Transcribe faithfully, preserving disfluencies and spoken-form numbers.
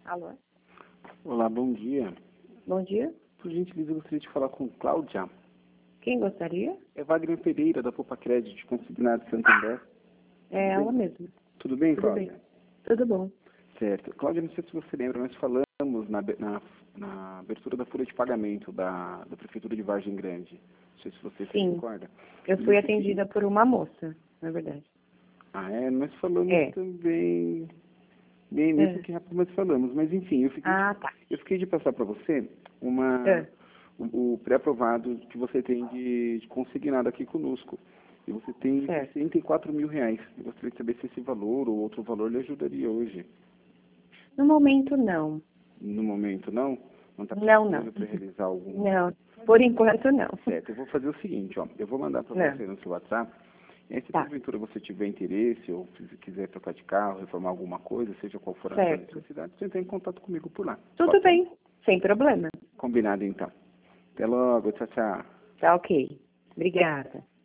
Alô? Olá, bom dia. Bom dia. Por gentileza, eu gostaria de falar com Cláudia. Quem gostaria? É Wagner Pereira, da Poupa Crédito, consignado de Santander. É ela mesma. Tudo bem, Tudo Cláudia? bem. Tudo bom. Certo. Cláudia, não sei se você lembra, nós falamos na, na, na abertura da folha de pagamento da, da Prefeitura de Vargem Grande. Não sei se você se Sim. recorda. Eu fui E eu atendida fiquei- por uma moça, na verdade. Ah, é? Nós falamos É. também... Bem, mesmo É. que rápido nós falamos. Mas, enfim, eu fiquei, Ah, tá. eu fiquei de passar para você uma... É. o, o pré-aprovado que você tem de, de consignado aqui conosco. E você tem Certo. sessenta e quatro mil reais. Eu gostaria de saber se esse valor ou outro valor lhe ajudaria hoje. No momento, não. No momento, não? Não está Não, não. para realizar algum... Não. Por enquanto, não. Certo, eu vou fazer o seguinte, ó. Eu vou mandar para Não. você no seu WhatsApp. E aí, se Tá. porventura você tiver interesse ou se quiser trocar de carro, reformar alguma coisa, seja qual for a sua Certo. necessidade, você entra em contato comigo por lá. Tudo Pode ser? bem. Sem problema. Combinado, então. Até logo. Tchau, tchau. Tá ok. Obrigada.